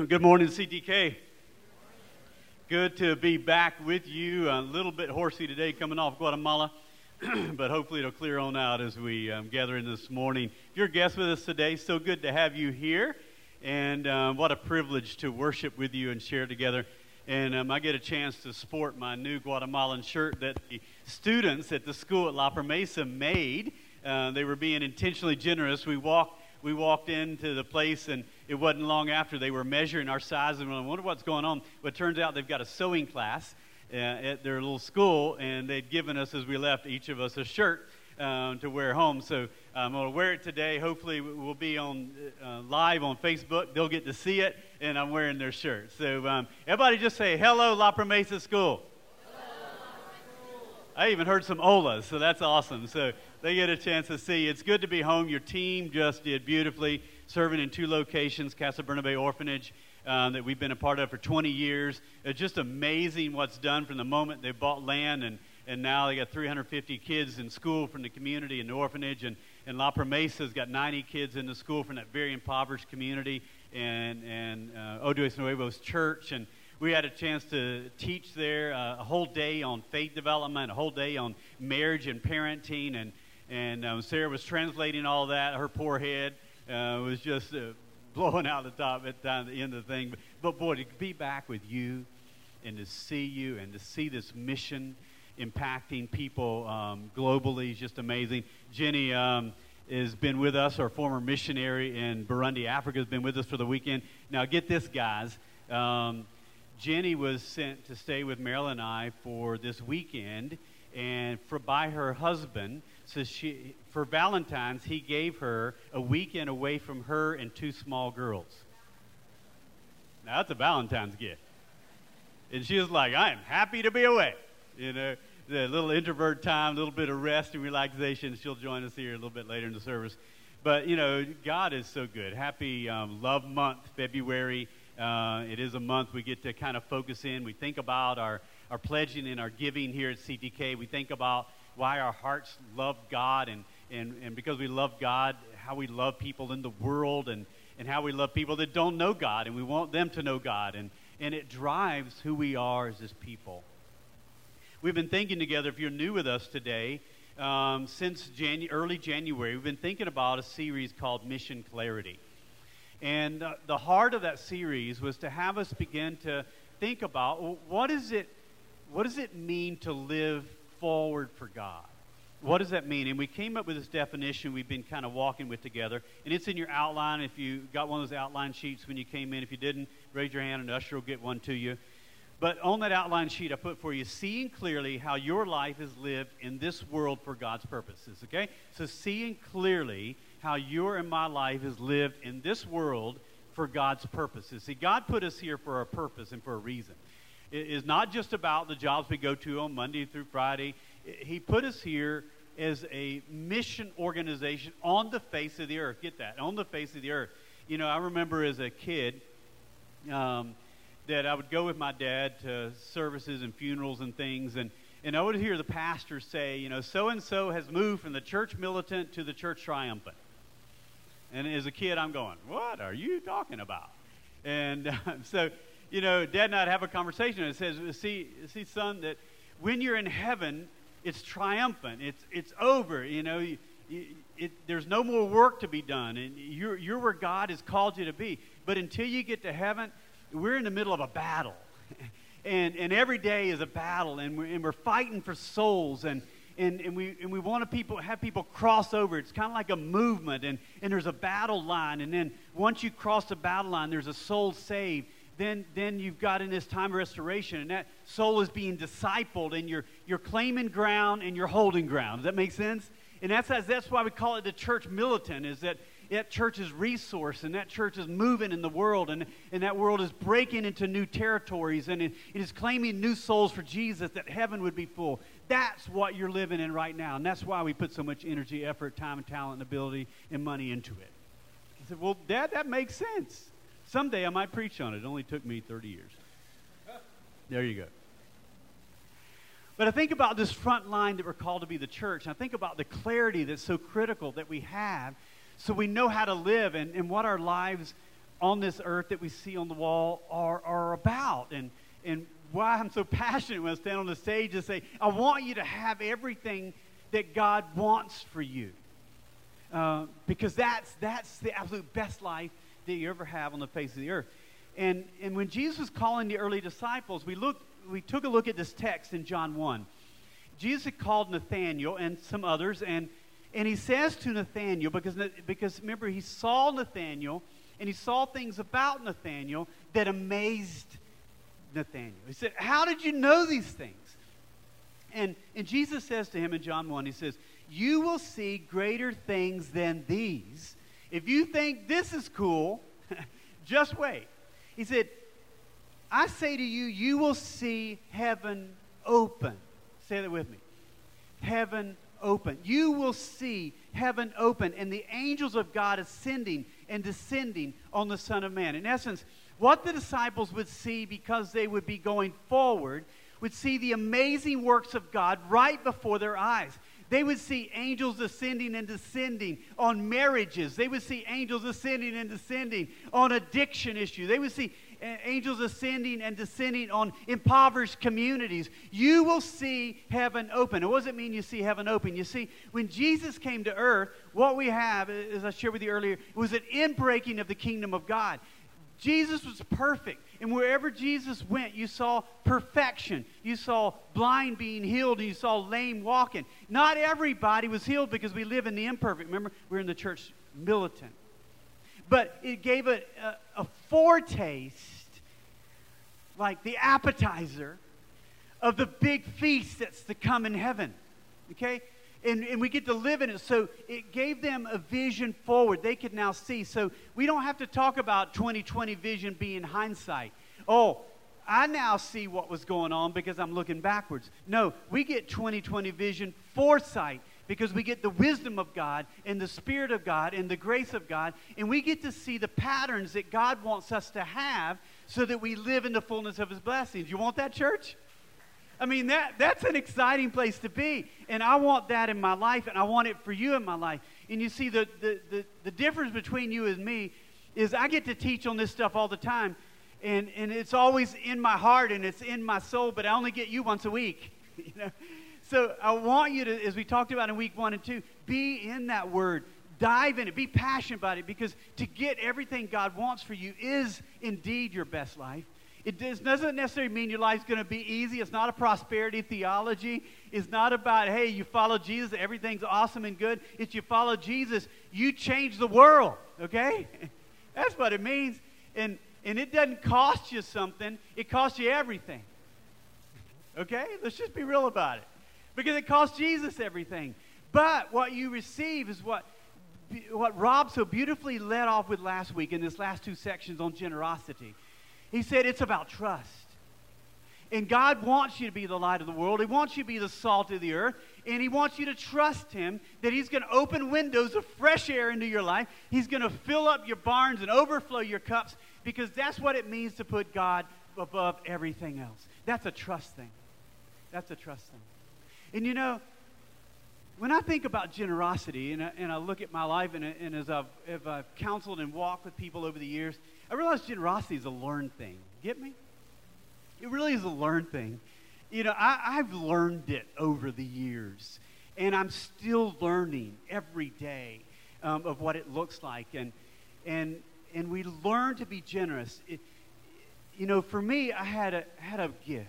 Good morning, CTK. Good to be back with you. A little bit horsey today coming off Guatemala, but hopefully it'll clear on out as we gather in this morning. If you're a guest with us today, so good to have you here. And what a privilege to worship with you and share together. And I get a chance to sport my new Guatemalan shirt that the students at the school at La Promesa made. They were being intentionally generous. We walked into the place, and it wasn't long after they were measuring our size, and I wonder what's going on. But it turns out they've got a sewing class at their little school, and they'd given us, as we left, each of us a shirt to wear home. So I'm going to wear it today. Hopefully we'll be on live on Facebook. They'll get to see it, and I'm wearing their shirt. So everybody just say, hello, La Promesa School. I even heard some olas, so that's awesome. So they get a chance to see. It's good to be home. Your team just did beautifully, serving in 2 locations, Casa Bernabe Orphanage, that we've been a part of for 20 years. It's just amazing what's done from the moment they bought land, and now they got 350 kids in school from the community and the orphanage, and La Promesa's got 90 kids in the school from that very impoverished community, and Odues Nuevos Church, and we had a chance to teach there a whole day on faith development, a whole day on marriage and parenting, and Sarah was translating all that. Her poor head was just blowing out the top at the end of the thing. But boy, to be back with you and to see you and to see this mission impacting people globally is just amazing. Jenny has been with us, our former missionary in Burundi, Africa, has been with us for the weekend. Now get this, guys. Jenny was sent to stay with Marilyn and I for this weekend, and by her husband. So for Valentine's, he gave her a weekend away from her and 2 small girls. Now that's a Valentine's gift. And she was like, I am happy to be away. You know, the little introvert time, a little bit of rest and relaxation. She'll join us here a little bit later in the service. But, you know, God is so good. Happy Love Month, February. It is a month we get to kind of focus in. We think about our pledging and our giving here at CTK. We think about why our hearts love God, and because we love God, how we love people in the world, and how we love people that don't know God, and we want them to know God, and it drives who we are as His people. We've been thinking together, if you're new with us today, since early January, we've been thinking about a series called Mission Clarity. And the heart of that series was to have us begin to think about, well, what does it mean to live forward for God? What does that mean? And we came up with this definition we've been kind of walking with together. And it's in your outline. If you got one of those outline sheets when you came in, if you didn't, raise your hand and Usher will get one to you. But on that outline sheet I put for you, seeing clearly how your life is lived in this world for God's purposes, okay? So seeing clearly how your and my life is lived in this world for God's purposes. See, God put us here for a purpose and for a reason. It is not just about the jobs we go to on Monday through Friday. He put us here as a mission organization on the face of the earth. Get that, on the face of the earth. You know, I remember as a kid that I would go with my dad to services and funerals and things, and I would hear the pastor say, you know, so-and-so has moved from the church militant to the church triumphant. And as a kid, I'm going, what are you talking about? And so, you know, Dad and I'd have a conversation, and it says, see, son, that when you're in heaven, it's triumphant. It's over. You know, there's no more work to be done, and you're where God has called you to be. But until you get to heaven, we're in the middle of a battle, and every day is a battle, and we're fighting for souls, and we want to have people cross over. It's kind of like a movement, and there's a battle line, and then once you cross the battle line, there's a soul saved. Then you've got in this time of restoration, and that soul is being discipled, and you're claiming ground and you're holding ground. Does that make sense? And that's why we call it the church militant, is that church is resource, and that church is moving in the world, and that world is breaking into new territories, and it is claiming new souls for Jesus, that heaven would be full. That's what you're living in right now, and that's why we put so much energy, effort, time, and talent, and ability, and money into it. I said, well, Dad, that makes sense. Someday I might preach on it. It only took me 30 years. There you go. But I think about this front line that we're called to be the church, and I think about the clarity that's so critical that we have so we know how to live and what our lives on this earth that we see on the wall are about. And why I'm so passionate when I stand on the stage and say, I want you to have everything that God wants for you. Because that's the absolute best life that you ever have on the face of the earth. And when Jesus was calling the early disciples, we took a look at this text in John 1. Jesus had called Nathanael and some others, and he says to Nathanael, because remember, he saw Nathanael, and he saw things about Nathanael that amazed Nathanael. He said, how did you know these things? And Jesus says to him in John 1, he says, you will see greater things than these. If you think this is cool, just wait. He said, I say to you, you will see heaven open. Say that with me. Heaven open. You will see heaven open and the angels of God ascending and descending on the Son of Man. In essence, what the disciples would see, because they would be going forward, would see the amazing works of God right before their eyes. They would see angels ascending and descending on marriages. They would see angels ascending and descending on addiction issues. They would see angels ascending and descending on impoverished communities. You will see heaven open. And what does it mean you see heaven open? You see, when Jesus came to earth, what we have, as I shared with you earlier, was an inbreaking of the kingdom of God. Jesus was perfect. And wherever Jesus went, you saw perfection. You saw blind being healed, and you saw lame walking. Not everybody was healed because we live in the imperfect. Remember, we're in the church militant. But it gave a foretaste, like the appetizer, of the big feast that's to come in heaven. Okay? And we get to live in it. So it gave them a vision forward. They could now see. So we don't have to talk about 20/20 vision being hindsight. Oh, I now see what was going on because I'm looking backwards. No, we get 20/20 vision foresight, because we get the wisdom of God and the Spirit of God and the grace of God, and we get to see the patterns that God wants us to have so that we live in the fullness of His blessings. You want that, church? I mean, that's an exciting place to be, and I want that in my life, and I want it for you in my life. And you see, the difference between you and me is I get to teach on this stuff all the time, and it's always in my heart and it's in my soul, but I only get you once a week, you know. So I want you to, as we talked about in week 1 and 2, be in that Word. Dive in it. Be passionate about it, because to get everything God wants for you is indeed your best life. It doesn't necessarily mean your life's going to be easy. It's not a prosperity theology. It's not about, hey, you follow Jesus, everything's awesome and good. It's you follow Jesus, you change the world, okay? That's what it means. And it doesn't cost you something. It costs you everything, okay? Let's just be real about it. Because it costs Jesus everything. But what you receive is what Rob so beautifully led off with last week in this last 2 sections on generosity. He said it's about trust. And God wants you to be the light of the world. He wants you to be the salt of the earth. And He wants you to trust Him that He's going to open windows of fresh air into your life. He's going to fill up your barns and overflow your cups, because that's what it means to put God above everything else. That's a trust thing. That's a trust thing. And you know, when I think about generosity, and I look at my life, and as I've counseled and walked with people over the years, I realize generosity is a learned thing. Get me? It really is a learned thing. You know, I've learned it over the years, and I'm still learning every day of what it looks like. And we learn to be generous. You know, for me, I had a gift.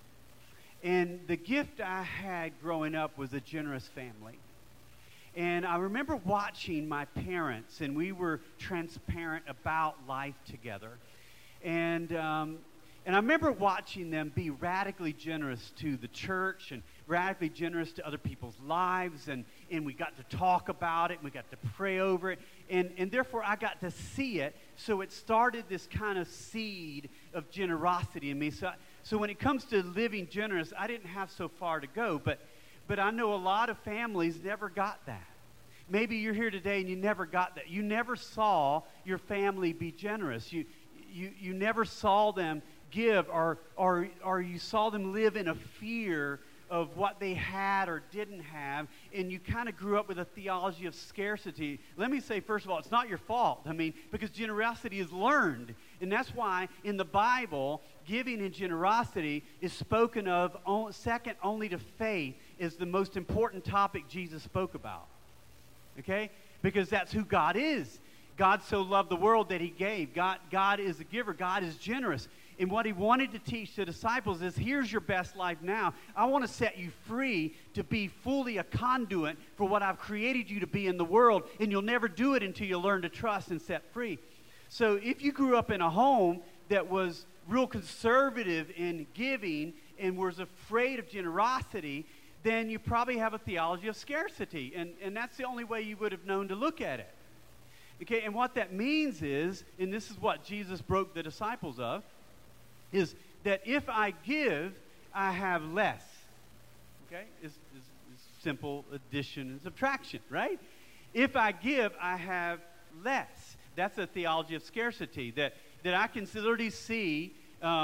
And the gift I had growing up was a generous family. And I remember watching my parents, and we were transparent about life together. And I remember watching them be radically generous to the church and radically generous to other people's lives. And we got to talk about it, and we got to pray over it. And therefore, I got to see it. So it started this kind of seed of generosity in me. So when it comes to living generous, I didn't have so far to go, but I know a lot of families never got that. Maybe you're here today and you never got that. You never saw your family be generous. You never saw them give, or you saw them live in a fear of what they had or didn't have, and you kind of grew up with a theology of scarcity, let me say, first of all, it's not your fault. I mean, because generosity is learned. And that's why in the Bible, giving and generosity is spoken of second only to faith, is the most important topic Jesus spoke about. Okay? Because that's who God is. God so loved the world that he gave. God is a giver. God is generous. And what he wanted to teach the disciples is, here's your best life now. I want to set you free to be fully a conduit for what I've created you to be in the world. And you'll never do it until you learn to trust and set free. So if you grew up in a home that was real conservative in giving and was afraid of generosity, then you probably have a theology of scarcity. And that's the only way you would have known to look at it. Okay, and what that means is, and this is what Jesus broke the disciples of, is that if I give, I have less. Okay? It's simple addition and subtraction, right? If I give, I have less. That's a theology of scarcity, that I can literally see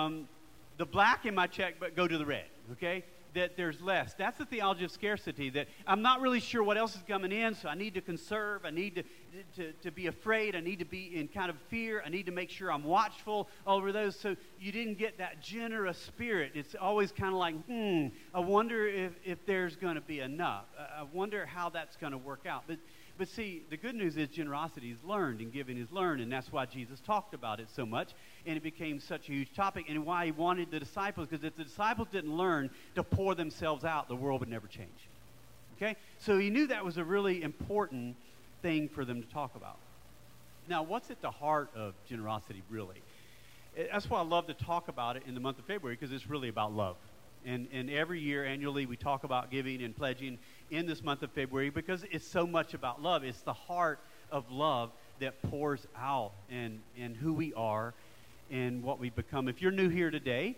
the black in my check but go to the red, okay? That there's less. That's the theology of scarcity, that I'm not really sure what else is coming in, so I need to conserve, I need to be afraid, I need to be in kind of fear, I need to make sure I'm watchful over those, so you didn't get that generous spirit. It's always kind of like, I wonder if there's going to be enough. I wonder how that's going to work out. But see, the good news is generosity is learned and giving is learned, and that's why Jesus talked about it so much, and it became such a huge topic, and why he wanted the disciples, because if the disciples didn't learn to pour themselves out, the world would never change. Okay? So he knew that was a really important thing for them to talk about. Now, what's at the heart of generosity, really? That's why I love to talk about it in the month of February, because it's really about love. And every year, annually, we talk about giving and pledging in this month of February because it's so much about love. It's the heart of love that pours out and who we are and what we become. If you're new here today,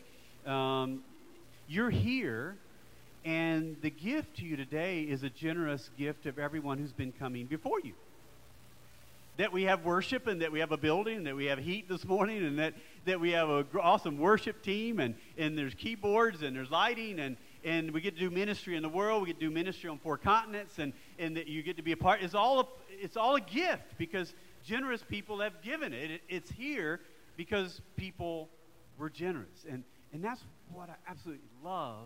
you're here, and the gift to you today is a generous gift of everyone who's been coming before you. That we have worship, and that we have a building, and that we have heat this morning, and that we have an awesome worship team, and there's keyboards, and there's lighting, and we get to do ministry in the world. We get to do ministry on 4 continents, and that you get to be a part. It's all a gift because generous people have given it. It's here because people were generous. And that's what I absolutely love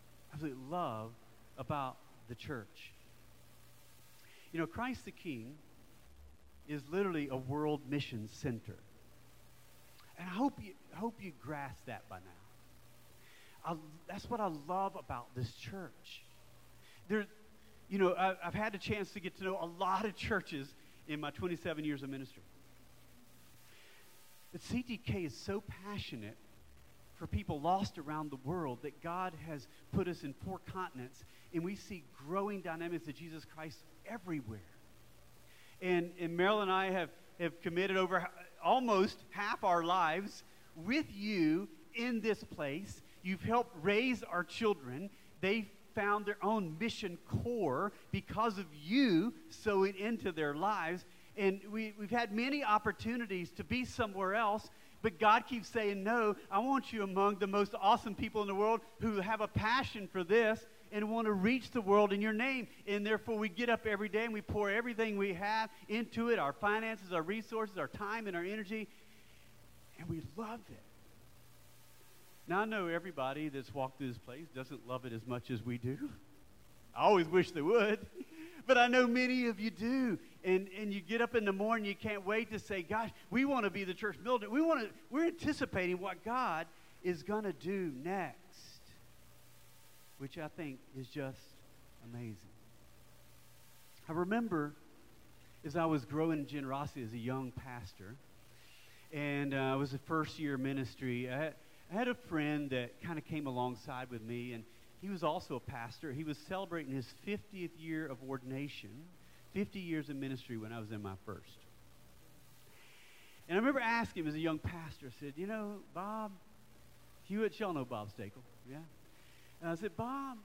about the church. You know, Christ the King is literally a world mission center. And I hope you grasp that by now. That's what I love about this church. I've had a chance to get to know a lot of churches in my 27 years of ministry. But CTK is so passionate for people lost around the world that God has put us in 4 continents, and we see growing dynamics of Jesus Christ everywhere. And Meryl and I have committed over almost half our lives with you in this place. You've helped raise our children. They found their own mission core because of you sowing into their lives. And we've had many opportunities to be somewhere else, but God keeps saying, no, I want you among the most awesome people in the world who have a passion for this and want to reach the world in your name. And therefore, we get up every day and we pour everything we have into it, our finances, our resources, our time, and our energy, and we love it. Now, I know everybody that's walked through this place doesn't love it as much as we do. I always wish they would, but I know many of you do. And you get up in the morning, you can't wait to say, gosh, we want to be the church builder. We're anticipating what God is going to do next, which I think is just amazing. I remember as I was growing in generosity as a young pastor, and I was a first-year ministry, I had a friend that kind of came alongside with me, and he was also a pastor. He was celebrating his 50th year of ordination, 50 years of ministry when I was in my first. And I remember asking him as a young pastor, I said, you know, Bob Hewitt, y'all know Bob Stakel, yeah? And I said, Bob,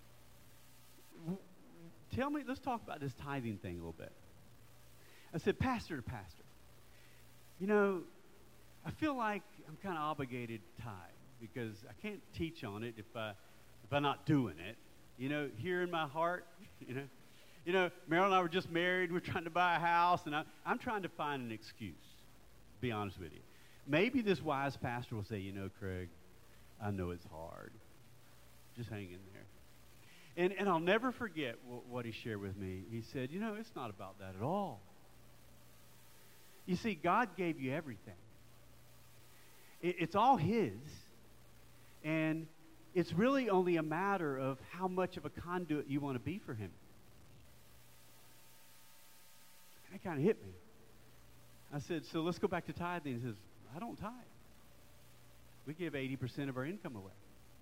tell me, let's talk about this tithing thing a little bit. I said, pastor to pastor, you know, I feel like I'm kind of obligated to tithe because I can't teach on it if if I'm not doing it. Here in my heart, Meryl and I were just married. We're trying to buy a house, and I'm trying to find an excuse, to be honest with you. Maybe this wise pastor will say, Craig, I know it's hard. Just hang in there. And I'll never forget what he shared with me. He said, it's not about that at all. You see, God gave you everything. It's all his. And it's really only a matter of how much of a conduit you want to be for him. That kind of hit me. I said, so let's go back to tithing. He says, I don't tithe. We give 80% of our income away.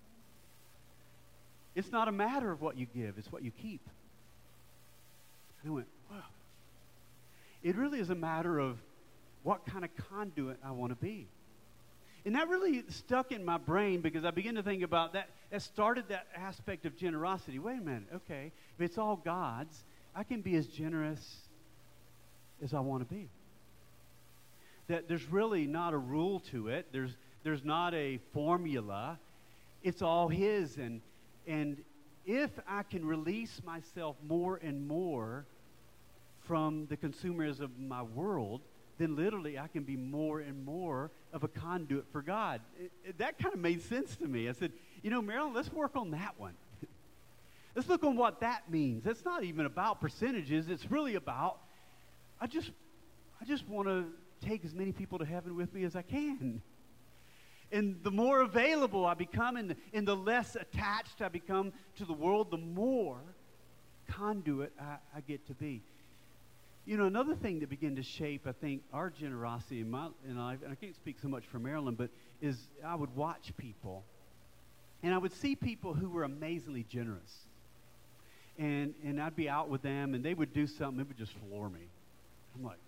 It's not a matter of what you give, it's what you keep. And I went, wow. It really is a matter of what kind of conduit I want to be. And that really stuck in my brain because I began to think about that. That started that aspect of generosity. Wait a minute, okay. If it's all God's, I can be as generous as I want to be. That there's really not a rule to it. There's not a formula. It's all his. And if I can release myself more and more from the consumerism of my world, then literally I can be more and more of a conduit for God. That kind of made sense to me. I said, Marilyn, let's work on that one. Let's look on what that means. It's not even about percentages. It's really about, I just want to take as many people to heaven with me as I can. And the more available I become and the less attached I become to the world, the more conduit I get to be. Another thing that began to shape, I think, our generosity in I can't speak so much for Maryland, but is I would watch people, and I would see people who were amazingly generous. And I'd be out with them, and they would do something, it would just floor me. I'm like,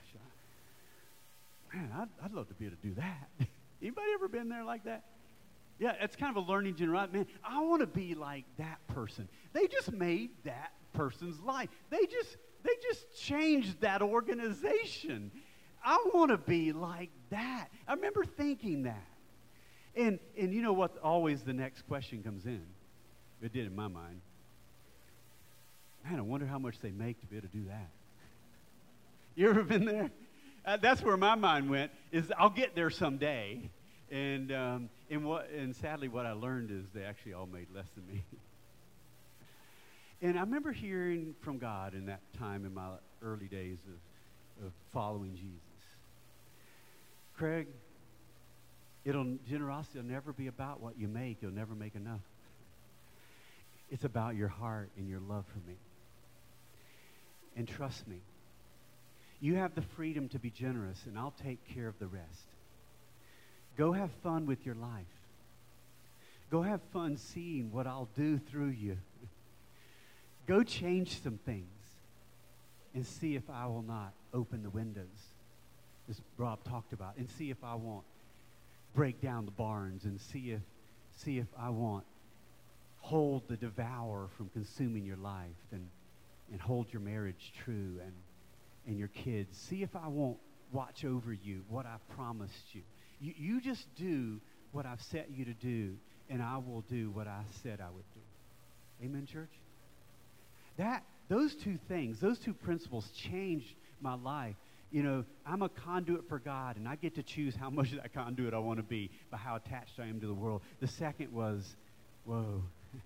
gosh, I'd love to be able to do that. Anybody ever been there like that? Yeah, it's kind of a learning generosity. Man, I want to be like that person. They just made that person's life. They just changed that organization. I want to be like that. I remember thinking that. And you know what? Always the next question comes in. It did in my mind. Man, I wonder how much they make to be able to do that. You ever been there? That's where my mind went, is I'll get there someday. And sadly what I learned is they actually all made less than me. And I remember hearing from God in that time in my early days of following Jesus. Craig, generosity will never be about what you make. You'll never make enough. It's about your heart and your love for me. And trust me, you have the freedom to be generous, and I'll take care of the rest. Go have fun with your life. Go have fun seeing what I'll do through you. Go change some things and see if I will not open the windows, as Rob talked about, and see if I won't break down the barns, and see if I won't hold the devourer from consuming your life, and hold your marriage true, and your kids. See if I won't watch over you, what I've promised you. You just do what I've set you to do, and I will do what I said I would do. Amen, church? Those two things, those two principles changed my life. I'm a conduit for God, and I get to choose how much of that conduit I want to be by how attached I am to the world. The second was, whoa,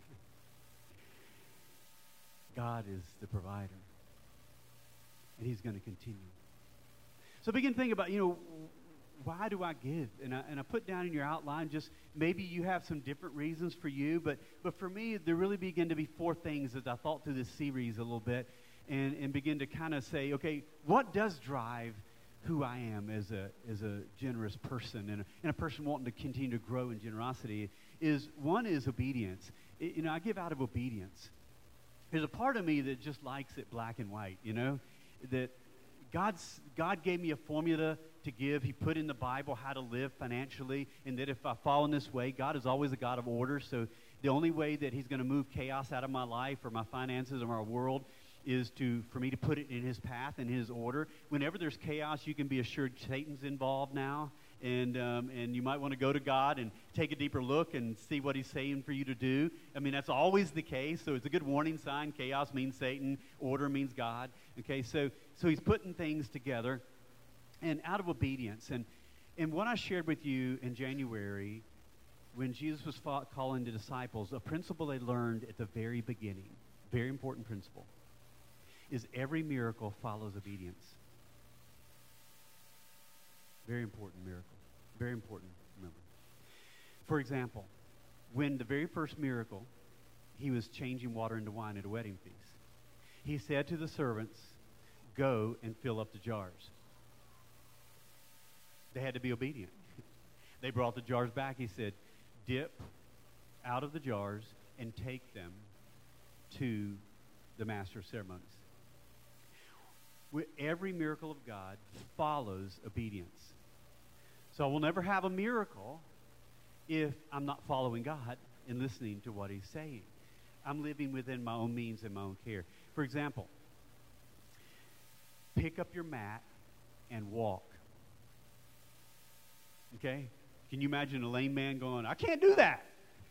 God is the provider, and he's going to continue. So begin thinking about, why do I give? And I put down in your outline, just maybe you have some different reasons for you, but for me, there really began to be four things as I thought through this series a little bit and begin to kind of say, okay, what does drive who I am as a generous person and a person wanting to continue to grow in generosity? One is obedience. I give out of obedience. There's a part of me that just likes it black and white, that God gave me a formula to give. He put in the Bible how to live financially, and that if I follow in this way, God is always a God of order. So the only way that he's going to move chaos out of my life or my finances or my world is for me to put it in his path and his order. Whenever there's chaos, you can be assured Satan's involved now, and you might want to go to God and take a deeper look and see what he's saying for you to do. I mean, that's always the case, so it's a good warning sign. Chaos means Satan. Order means God. Okay, so he's putting things together, and out of obedience. And what I shared with you in January, when Jesus was calling the disciples, a principle they learned at the very beginning, very important principle, is every miracle follows obedience. Very important miracle. Very important, remember. For example, when the very first miracle, he was changing water into wine at a wedding feast, he said to the servants, go and fill up the jars. They had to be obedient. They brought the jars back. He said, dip out of the jars and take them to the master of ceremonies. Every miracle of God follows obedience. So I will never have a miracle if I'm not following God and listening to what he's saying. I'm living within my own means and my own care. For example, pick up your mat and walk. Okay? Can you imagine a lame man going, I can't do that?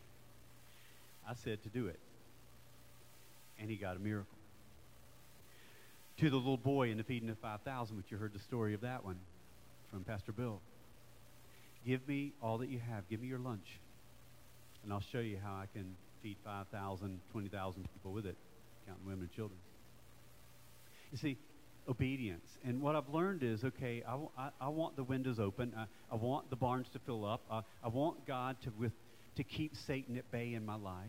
I said to do it. And he got a miracle. To the little boy in the feeding of 5,000, which you heard the story of that one from Pastor Bill. Give me all that you have. Give me your lunch. And I'll show you how I can feed 5,000, 20,000 people with it, counting women and children. You see, obedience. And what I've learned is, okay, I want the windows open. I want the barns to fill up. I want God to keep Satan at bay in my life.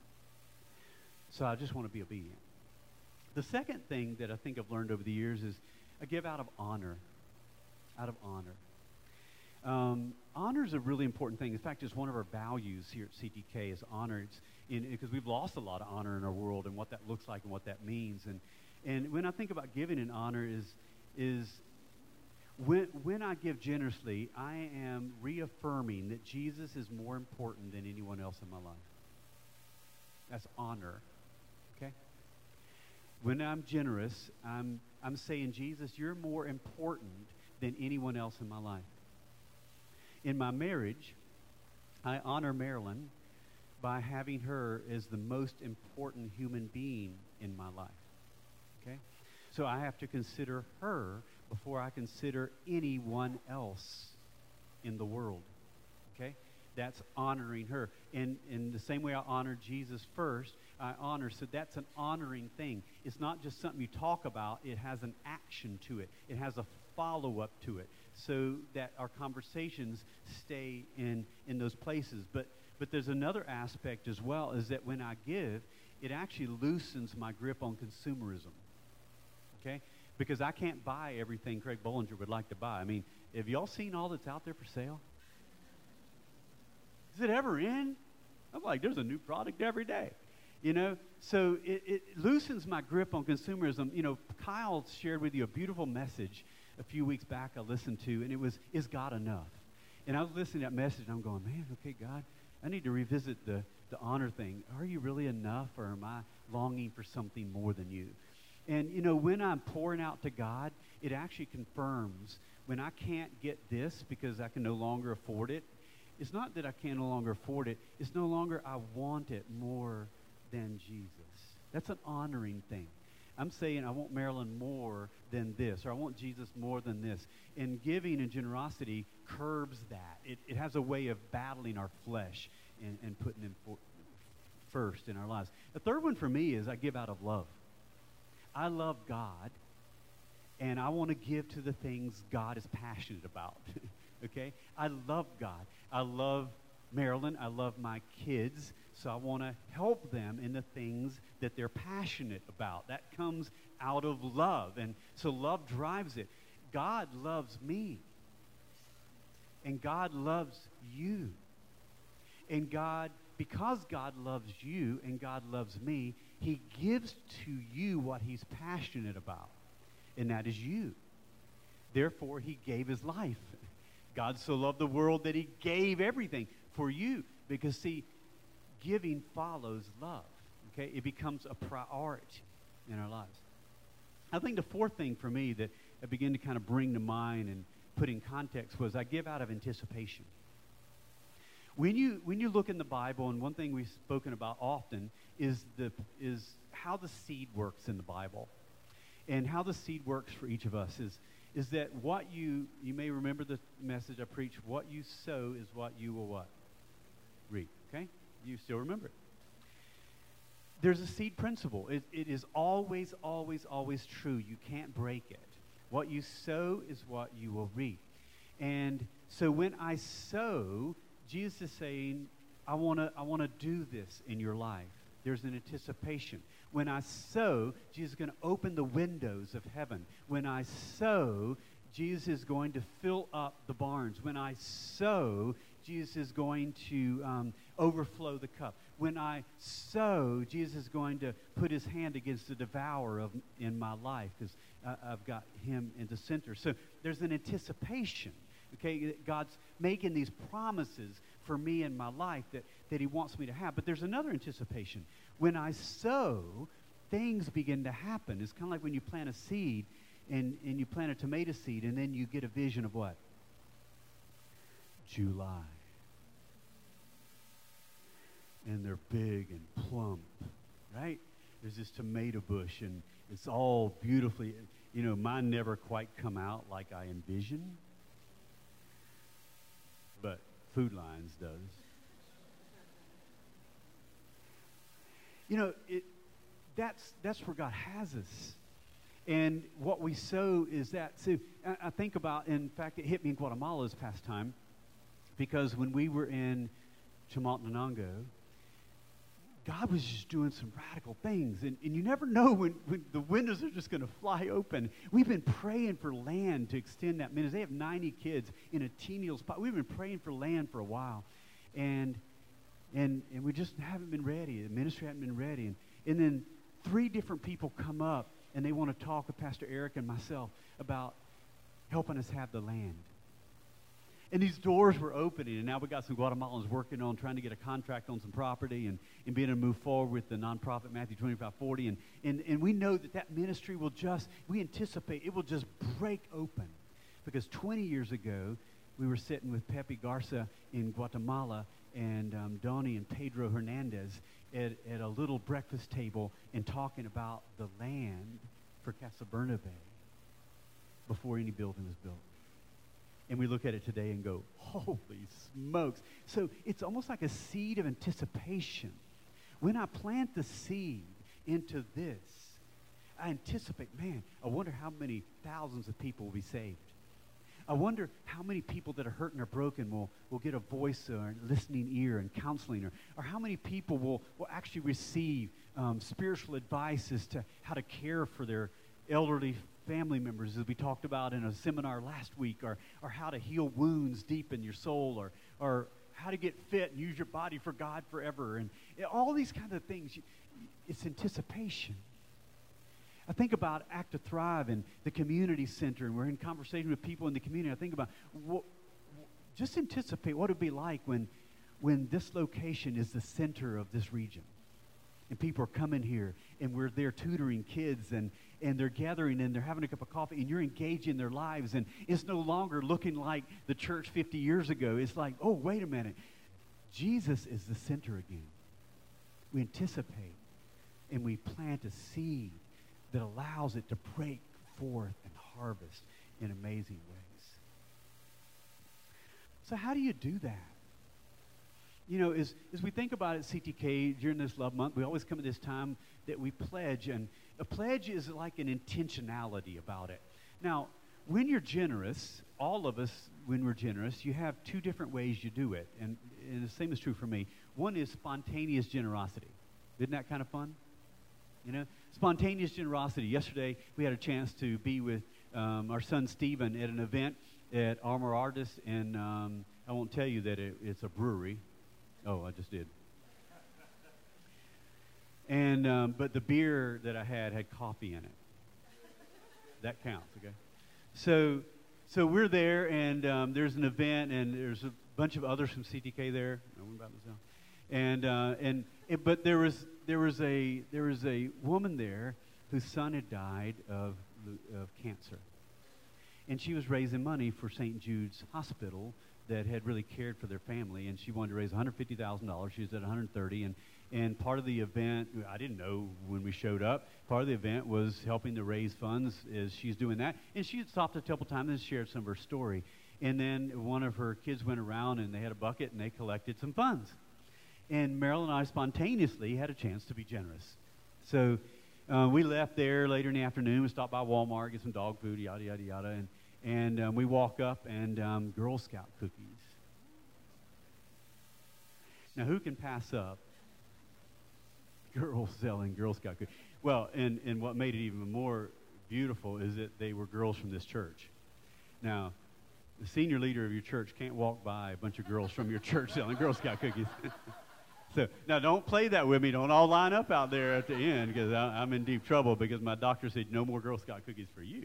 So I just want to be obedient. The second thing that I think I've learned over the years is I give out of honor. Out of honor. Honor is a really important thing. In fact, it's one of our values here at CTK is honor. Because we've lost a lot of honor in our world and what that looks like and what that means. And when I think about giving in honor is when I give generously, I am reaffirming that Jesus is more important than anyone else in my life. That's honor. Okay? When I'm generous, I'm saying, Jesus, you're more important than anyone else in my life. In my marriage, I honor Marilyn by having her as the most important human being in my life. Okay? So I have to consider her before I consider anyone else in the world. Okay? That's honoring her. In the same way I honor Jesus first, I honor. So that's an honoring thing. It's not just something you talk about. It has an action to it. It has a follow-up to it so that our conversations stay in those places. But there's another aspect as well, is that when I give, it actually loosens my grip on consumerism. Okay? Because I can't buy everything Craig Bollinger would like to buy. I mean, have y'all seen all that's out there for sale? Is it ever in? I'm like, there's a new product every day. You know, so it loosens my grip on consumerism. You know, Kyle shared with you a beautiful message a few weeks back I listened to, and it was, is God enough? And I was listening to that message, and I'm going, man, okay, God, I need to revisit the honor thing. Are you really enough, or am I longing for something more than you? And, you know, when I'm pouring out to God, it actually confirms when I can't get this because I can no longer afford it. It's not that I can no longer afford it. It's no longer I want it more than Jesus. That's an honoring thing. I'm saying I want Marilyn more than this, or I want Jesus more than this. And giving and generosity curbs that. It has a way of battling our flesh and putting him first in our lives. The third one for me is I give out of love. I love God, and I want to give to the things God is passionate about. Okay? I love God. I love Marilyn. I love my kids. So I want to help them in the things that they're passionate about. That comes out of love. And so love drives it. God loves me. And God loves you. And God, because God loves you and God loves me, he gives to you what he's passionate about. And that is you. Therefore, he gave his life. God so loved the world that he gave everything for you. Because, see, giving follows love. Okay? It becomes a priority in our lives. I think the fourth thing for me that I begin to kind of bring to mind put in context was I give out of anticipation. When you look in the Bible, and one thing we've spoken about often is how the seed works in the Bible. And how the seed works for each of us is that what you may remember the message I preached, what you sow is what you will what? Reap. Okay? You still remember it. There's a seed principle. It is always, always, always true. You can't break it. What you sow is what you will reap. And so when I sow, Jesus is saying, I want to do this in your life. There's an anticipation. When I sow, Jesus is going to open the windows of heaven. When I sow, Jesus is going to fill up the barns. When I sow, Jesus is going to overflow the cup. When I sow, Jesus is going to put his hand against the devourer in my life because I've got him in the center. So there's an anticipation. Okay, God's making these promises for me in my life that he wants me to have. But there's another anticipation. When I sow, things begin to happen. It's kind of like when you plant a seed and you plant a tomato seed and then you get a vision of what? July. And they're big and plump, right? There's this tomato bush and it's all beautifully, mine never quite come out like I envisioned. But Food Lions does. That's where God has us. And what we sow is that. So I think about, in fact, it hit me in Guatemala this past time, because when we were in Chimaltenango, God was just doing some radical things. And you never know when the windows are just going to fly open. We've been praying for land to extend that ministry. They have 90 kids in a teeny little spot. We've been praying for land for a while. And we just haven't been ready. The ministry hasn't been ready. And then 3 different people come up, and they want to talk with Pastor Eric and myself about helping us have the land. And these doors were opening, and now we got some Guatemalans working on trying to get a contract on some property and being able to move forward with the nonprofit Matthew 25:40. And we know that ministry we anticipate it will just break open. Because 20 years ago, we were sitting with Pepe Garza in Guatemala and Donnie and Pedro Hernandez at a little breakfast table and talking about the land for Casa Bernabe before any building was built. And we look at it today and go, holy smokes. So it's almost like a seed of anticipation. When I plant the seed into this, I anticipate, man, I wonder how many thousands of people will be saved. I wonder how many people that are hurt and are broken will get a voice or a listening ear and counseling, or how many people will actually receive spiritual advice as to how to care for their elderly family members, as we talked about in a seminar last week, or how to heal wounds deep in your soul, or how to get fit and use your body for God forever, and all these kinds of things. It's anticipation. I think about Act to Thrive and the community center, and we're in conversation with people in the community. I think about just anticipate what it would be like when this location is the center of this region. And people are coming here, and we're there tutoring kids, and they're gathering, and they're having a cup of coffee, and you're engaging their lives. And it's no longer looking like the church 50 years ago. It's like, oh, wait a minute. Jesus is the center again. We anticipate, and we plant a seed that allows it to break forth and harvest in amazing ways. So how do you do that? As we think about it at CTK during this Love Month, we always come at this time that we pledge, and a pledge is like an intentionality about it. Now, when you're generous, all of us, when we're generous, you have 2 different ways you do it, and the same is true for me. One is spontaneous generosity. Isn't that kind of fun? Spontaneous generosity. Yesterday, we had a chance to be with our son Stephen at an event at Armor Artis, and I won't tell you that it's a brewery. Oh, I just did. And but the beer that I had coffee in it. That counts, okay? So we're there, and there's an event, and there's a bunch of others from CTK there. But there was a woman there whose son had died of cancer, And she was raising money for St. Jude's Hospital that had really cared for their family, and she wanted to raise $150,000. She was at 130, and part of the event, I didn't know when we showed up, part of the event was helping to raise funds as she's doing that. And she had stopped a couple times and shared some of her story. And then one of her kids went around, and they had a bucket, and they collected some funds. And Meryl and I spontaneously had a chance to be generous. So we left there later in the afternoon. We stopped by Walmart, get some dog food, yada, yada, yada. And we walk up, and Girl Scout cookies. Now, who can pass up girls selling Girl Scout cookies? Well, and what made it even more beautiful is that they were girls from this church. Now, the senior leader of your church can't walk by a bunch of girls from your church selling Girl Scout cookies. So, now don't play that with me. Don't all line up out there at the end, because I'm in deep trouble because my doctor said no more Girl Scout cookies for you.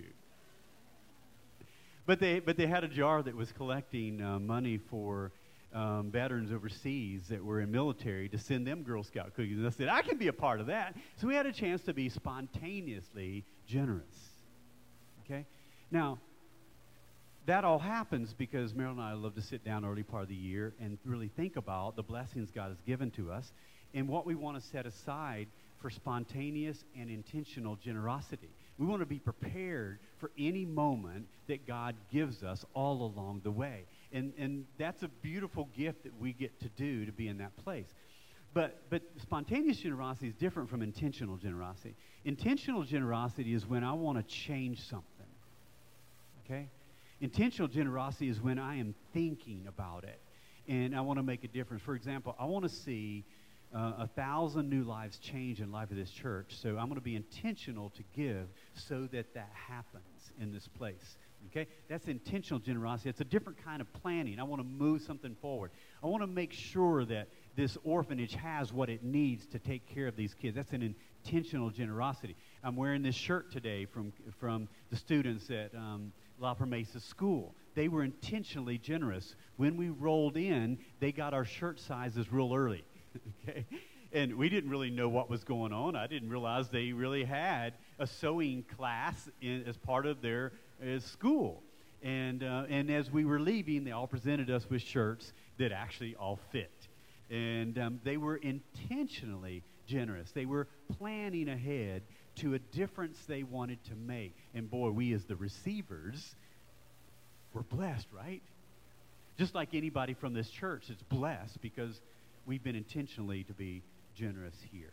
But they had a jar that was collecting money for veterans overseas that were in military to send them Girl Scout cookies. And I said, I can be a part of that. So we had a chance to be spontaneously generous. Okay? Now, that all happens because Meryl and I love to sit down early part of the year and really think about the blessings God has given to us and what we want to set aside for spontaneous and intentional generosity. We want to be prepared for any moment that God gives us all along the way. And that's a beautiful gift that we get to do, to be in that place. But spontaneous generosity is different from intentional generosity. Intentional generosity is when I want to change something. Okay? Intentional generosity is when I am thinking about it and I want to make a difference. For example, I want to see 1,000 new lives change in the life of this church. So I'm going to be intentional to give so that happens in this place. Okay? That's intentional generosity. It's a different kind of planning. I want to move something forward. I want to make sure that this orphanage has what it needs to take care of these kids. That's an intentional generosity. I'm wearing this shirt today from the students at La Promesa School. They were intentionally generous. When we rolled in, they got our shirt sizes real early. Okay? And we didn't really know what was going on. I didn't realize they really had a sewing class as part of their school. And as we were leaving, they all presented us with shirts that actually all fit. And they were intentionally generous. They were planning ahead to a difference they wanted to make. And boy, we as the receivers were blessed, right? Just like anybody from this church is blessed because we've been intentionally to be generous here.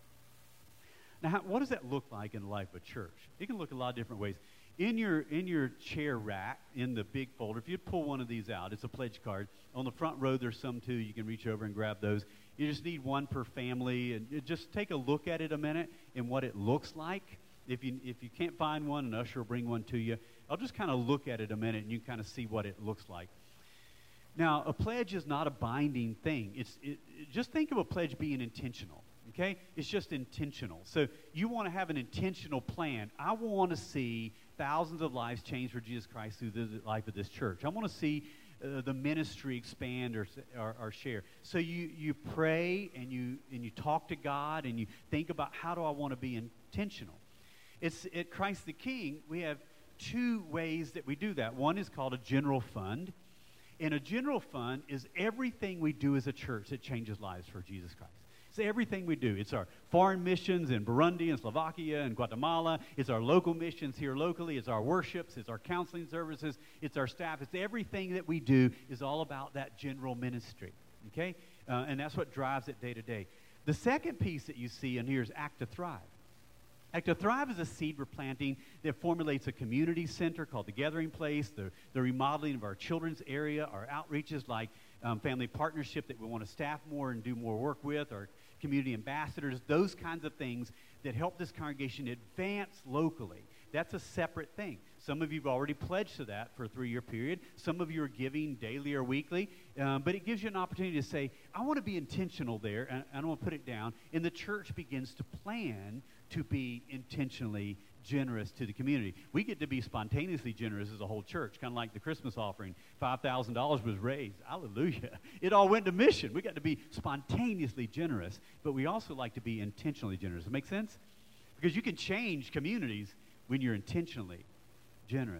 Now, what does that look like in the life of a church? It can look a lot of different ways. In your chair rack, in the big folder, if you pull one of these out, it's a pledge card. On the front row, there's some too. You can reach over and grab those. You just need one per family, and just take a look at it a minute and what it looks like. If you can't find one, an usher will bring one to you. I'll just kind of look at it a minute, and you can kind of see what it looks like. Now, a pledge is not a binding thing. Just think of a pledge being intentional, okay? It's just intentional. So you want to have an intentional plan. I want to see thousands of lives changed for Jesus Christ through the life of this church. I want to see the ministry expand or share. So you pray and you talk to God and you think about, how do I want to be intentional? It's at Christ the King, we have two ways that we do that. One is called a general fund. And a general fund is everything we do as a church that changes lives for Jesus Christ. It's everything we do. It's our foreign missions in Burundi and Slovakia and Guatemala. It's our local missions here locally. It's our worships. It's our counseling services. It's our staff. It's everything that we do is all about that general ministry. Okay? And that's what drives it day to day. The second piece that you see in here is Act to Thrive. Act to Thrive is a seed we're planting that formulates a community center called The Gathering Place, the remodeling of our children's area, our outreaches like family partnership that we want to staff more and do more work with, our community ambassadors, those kinds of things that help this congregation advance locally. That's a separate thing. Some of you have already pledged to that for a 3-year period. Some of you are giving daily or weekly. But it gives you an opportunity to say, I want to be intentional there, and I don't want to put it down. And the church begins to plan to be intentionally generous to the community. We get to be spontaneously generous as a whole church, kind of like the Christmas offering. $5,000 was raised. Hallelujah. It all went to mission. We got to be spontaneously generous, but we also like to be intentionally generous. Does that make sense? Because you can change communities when you're intentionally generous.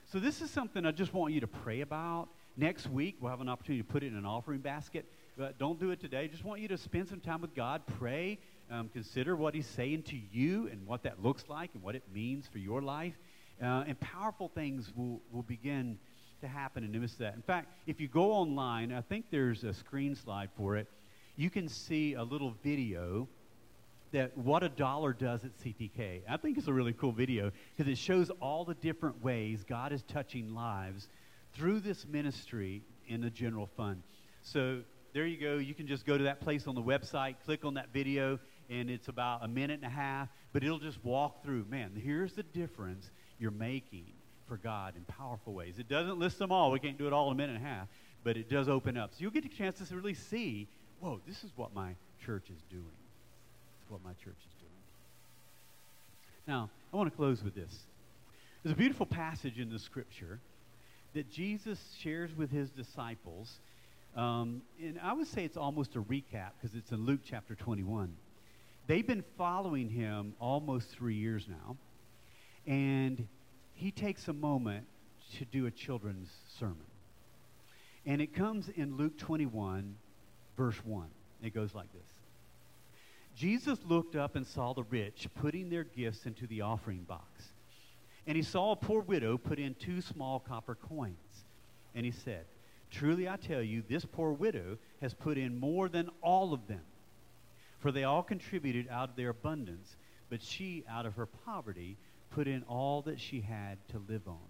So this is something I just want you to pray about. Next week, we'll have an opportunity to put it in an offering basket. But don't do it today. Just want you to spend some time with God, pray, consider what he's saying to you and what that looks like and what it means for your life. And powerful things will begin to happen in the midst of that. In fact, if you go online, I think there's a screen slide for it. You can see a little video that what $1 does at CTK. I think it's a really cool video because it shows all the different ways God is touching lives through this ministry in the general fund. So there you go. You can just go to that place on the website, click on that video, and it's about 1.5 minutes, but it'll just walk through. Man, here's the difference you're making for God in powerful ways. It doesn't list them all. We can't do it all in 1.5 minutes, but it does open up. So you'll get a chance to really see, whoa, this is what my church is doing. This is what my church is doing. Now, I want to close with this. There's a beautiful passage in the scripture that Jesus shares with his disciples. And I would say it's almost a recap because it's in Luke chapter 21. They've been following him almost 3 years now. And he takes a moment to do a children's sermon. And it comes in Luke 21, verse 1. It goes like this. Jesus looked up and saw the rich putting their gifts into the offering box. And he saw a poor widow put in 2 small copper coins. And he said, "Truly I tell you, this poor widow has put in more than all of them. For they all contributed out of their abundance, but she, out of her poverty, put in all that she had to live on."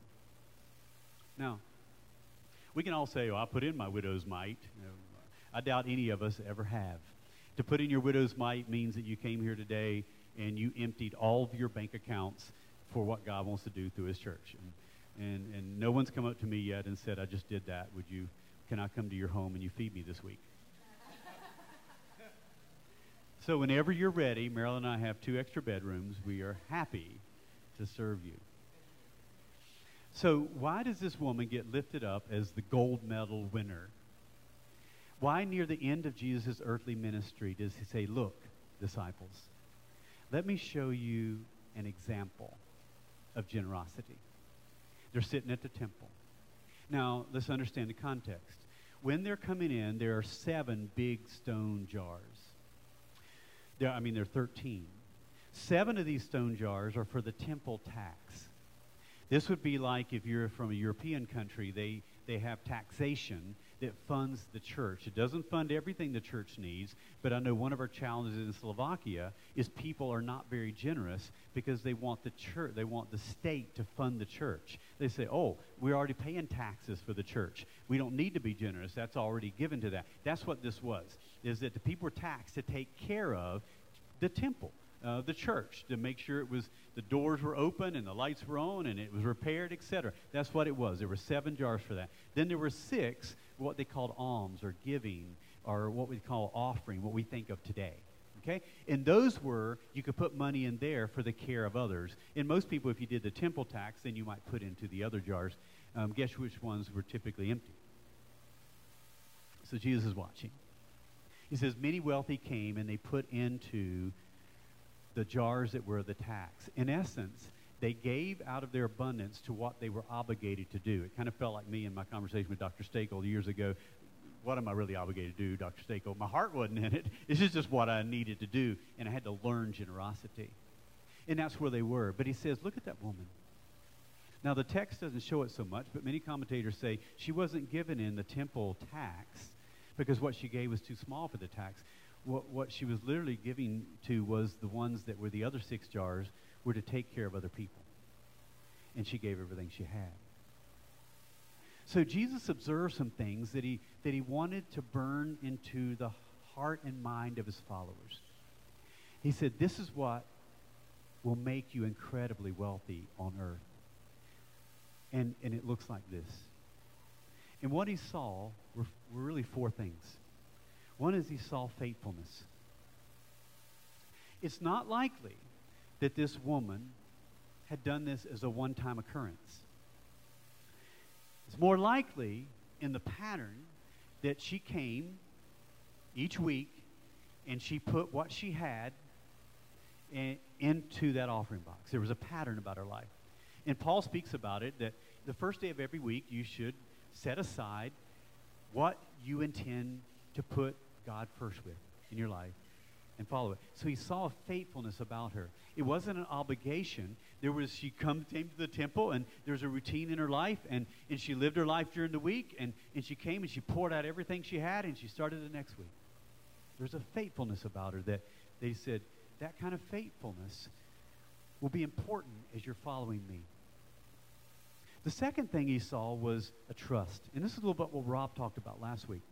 Now, we can all say, "Oh, I put in my widow's mite." You know, I doubt any of us ever have. To put in your widow's mite means that you came here today and you emptied all of your bank accounts for what God wants to do through his church. And no one's come up to me yet and said, "I just did that. Can I come to your home and you feed me this week?" So whenever you're ready, Marilyn and I have 2 extra bedrooms. We are happy to serve you. So why does this woman get lifted up as the gold medal winner? Why near the end of Jesus' earthly ministry does he say, "Look, disciples, let me show you an example of generosity"? They're sitting at the temple. Now, let's understand the context. When they're coming in, there are 7 big stone jars. There are 13. 7 of these stone jars are for the temple tax. This would be like if you're from a European country, they have taxation that funds the church. It doesn't fund everything the church needs, but I know one of our challenges in Slovakia is people are not very generous because they want the church, they want the state to fund the church. They say, "Oh, we're already paying taxes for the church. We don't need to be generous. That's already given to that." That's what this was, is that the people were taxed to take care of the temple, the church, to make sure the doors were open and the lights were on and it was repaired, etc. That's what it was. There were 7 jars for that. Then there were 6, what they called alms or giving, or what we call offering, what we think of today. Okay? And those were, you could put money in there for the care of others. And most people, if you did the temple tax, then you might put into the other jars. Guess which ones were typically empty? So Jesus is watching. He says, "Many wealthy came and they put into the jars that were the tax." In essence, they gave out of their abundance to what they were obligated to do. It kind of felt like me in my conversation with Dr. Stakel years ago. What am I really obligated to do, Dr. Stakel? My heart wasn't in it. It's just what I needed to do, and I had to learn generosity. And that's where they were. But he says, look at that woman. Now, the text doesn't show it so much, but many commentators say she wasn't given in the temple tax because what she gave was too small for the tax. What she was literally giving to was the ones that were the other 6 jars were to take care of other people. And she gave everything she had. So Jesus observed some things that he wanted to burn into the heart and mind of his followers. He said, this is what will make you incredibly wealthy on earth. And it looks like this. And what he saw were really 4 things. One is he saw faithfulness. It's not likely that this woman had done this as a one-time occurrence. It's more likely in the pattern that she came each week and she put what she had into that offering box. There was a pattern about her life. And Paul speaks about it, that the first day of every week, you should set aside what you intend to put God first with in your life and follow it. So he saw a faithfulness about her. It wasn't an obligation. She came to the temple, and there was a routine in her life, and she lived her life during the week, and she came and she poured out everything she had, and she started the next week. There's a faithfulness about her that they said, that kind of faithfulness will be important as you're following me. The second thing he saw was a trust. And this is a little bit what Rob talked about last week.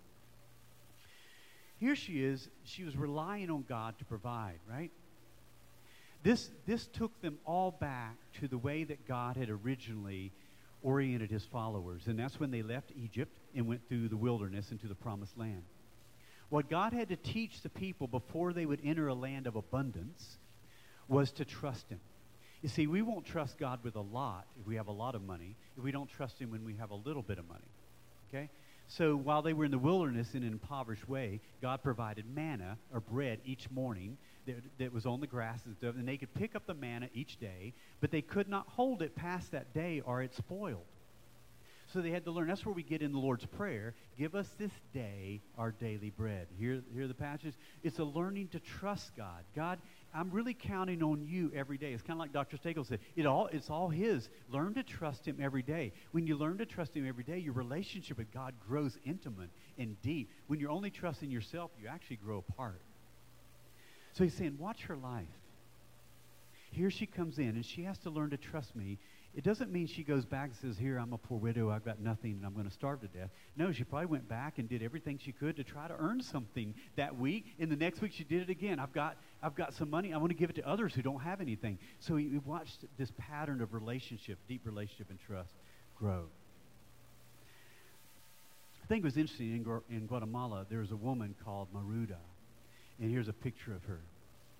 Here she is. She was relying on God to provide, right? This took them all back to the way that God had originally oriented his followers. And that's when they left Egypt and went through the wilderness into the promised land. What God had to teach the people before they would enter a land of abundance was to trust him. You see, we won't trust God with a lot if we have a lot of money, if we don't trust him when we have a little bit of money. Okay? So while they were in the wilderness in an impoverished way, God provided manna or bread each morning that was on the grass and stuff, and they could pick up the manna each day, but they could not hold it past that day or it spoiled. So they had to learn. That's where we get in the Lord's Prayer. Give us this day our daily bread. Hear the passage? It's a learning to trust God. God, I'm really counting on you every day. It's kind of like Dr. Stagel said. It's all his. Learn to trust him every day. When you learn to trust him every day, your relationship with God grows intimate and deep. When you're only trusting yourself, you actually grow apart. So he's saying, watch her life. Here she comes in, and she has to learn to trust me. It doesn't mean she goes back and says, here, I'm a poor widow, I've got nothing, and I'm going to starve to death. No, she probably went back and did everything she could to try to earn something that week. And the next week she did it again. I've got some money. I want to give it to others who don't have anything. So he watched this pattern of relationship, deep relationship and trust grow. I think it was interesting in Guatemala, there was a woman called Maruda. And here's a picture of her.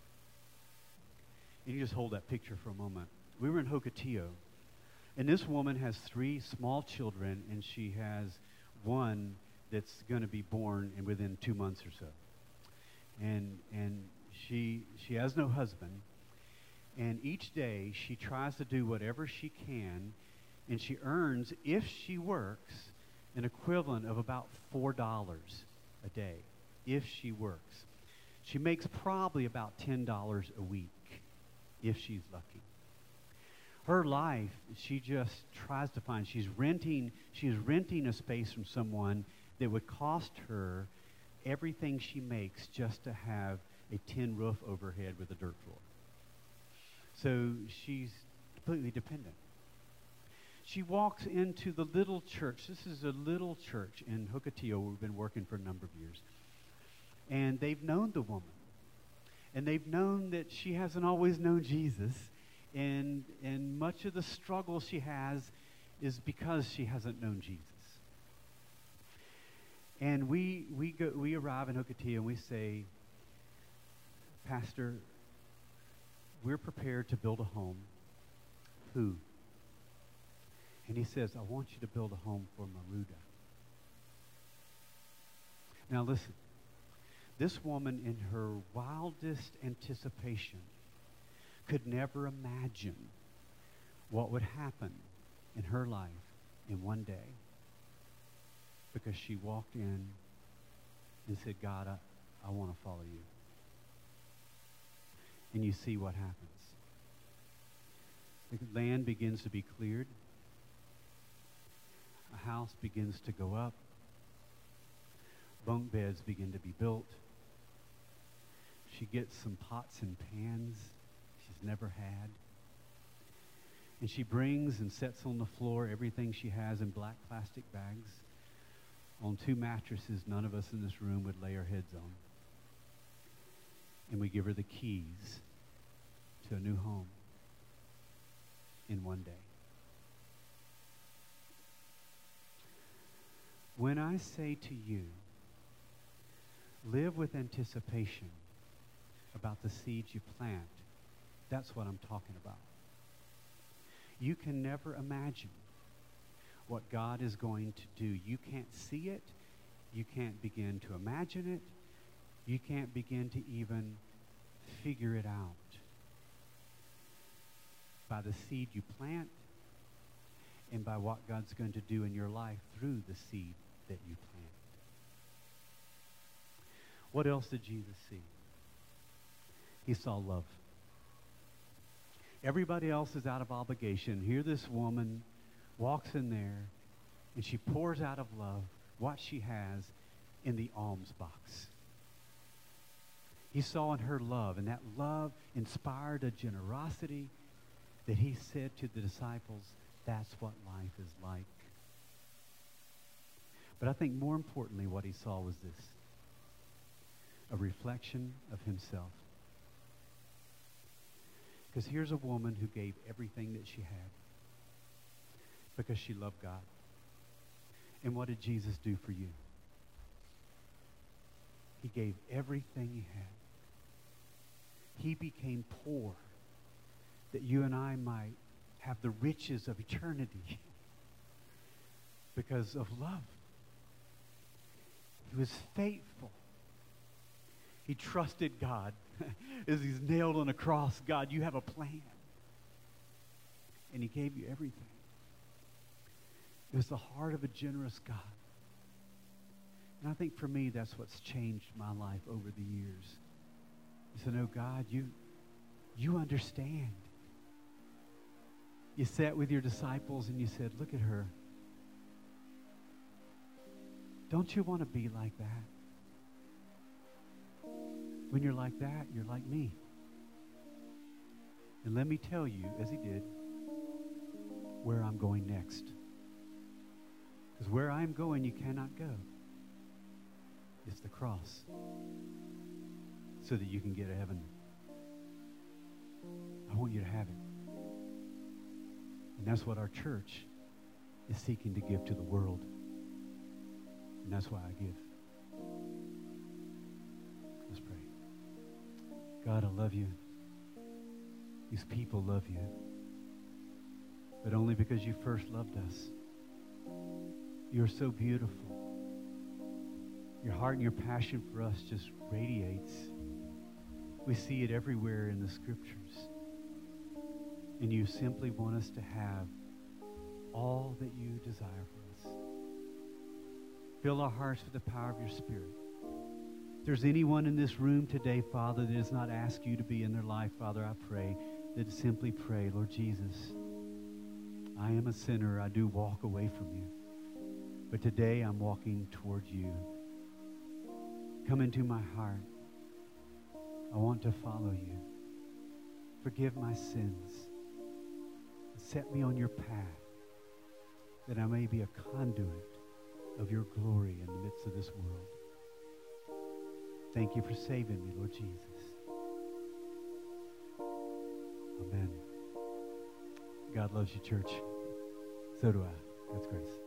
And you just hold that picture for a moment. We were in Hocotillo. And this woman has 3 small children, and she has one that's going to be born within 2 months or so. And she has no husband. And each day she tries to do whatever she can, and she earns, if she works, an equivalent of about $4 a day, if she works. She makes probably about $10 a week, if she's lucky. Her life, she just tries to find. She's renting a space from someone that would cost her everything she makes just to have a tin roof over her head with a dirt floor. So she's completely dependent. She walks into the little church. This is a little church in Hocotillo where we've been working for a number of years. And they've known the woman. And they've known that she hasn't always known Jesus. And much of the struggle she has is because she hasn't known Jesus. And we arrive in Hocotillo and we say, Pastor, we're prepared to build a home. Who? And he says, I want you to build a home for Maruda. Now listen, this woman in her wildest anticipation could never imagine what would happen in her life in one day, because she walked in and said, God, I want to follow you. And you see what happens. The land begins to be cleared. A house begins to go up. Bunk beds begin to be built. She gets some pots and pans she's never had. And she brings and sets on the floor everything she has in black plastic bags on 2 mattresses none of us in this room would lay our heads on. And we give her the keys to a new home in one day. When I say to you, live with anticipation about the seeds you plant, that's what I'm talking about. You can never imagine what God is going to do. You can't see it. You can't begin to imagine it. You can't begin to even figure it out. By the seed you plant and by what God's going to do in your life through the seed that you plant. What else did Jesus see? He saw love. Everybody else is out of obligation. Here this woman walks in there, and she pours out of love what she has in the alms box. He saw in her love, and that love inspired a generosity that he said to the disciples, that's what life is like. But I think more importantly what he saw was this, a reflection of himself. Because here's a woman who gave everything that she had because she loved God. And what did Jesus do for you? He gave everything he had. He became poor that you and I might have the riches of eternity because of love. He was faithful. He trusted God as he's nailed on a cross. God, you have a plan. And he gave you everything. It was the heart of a generous God. And I think for me, that's what's changed my life over the years. Is to know, God, you understand. You sat with your disciples and you said, look at her. Don't you want to be like that? When you're like that, you're like me. And let me tell you, as he did, where I'm going next. Because where I'm going, you cannot go. It's the cross. So that you can get to heaven. I want you to have it. And that's what our church is seeking to give to the world. And that's why I give. Let's pray. God, I love you. These people love you. But only because you first loved us. You're so beautiful. Your heart and your passion for us just radiates. We see it everywhere in the scriptures. And you simply want us to have all that you desire for us. Fill our hearts with the power of your Spirit. If there's anyone in this room today, Father, that does not ask you to be in their life, Father, I pray that simply pray, Lord Jesus, I am a sinner. I do walk away from you. But today I'm walking towards you. Come into my heart. I want to follow you. Forgive my sins. Set me on your path that I may be a conduit of your glory in the midst of this world. Thank you for saving me, Lord Jesus. Amen. God loves you, church. So do I. God's grace.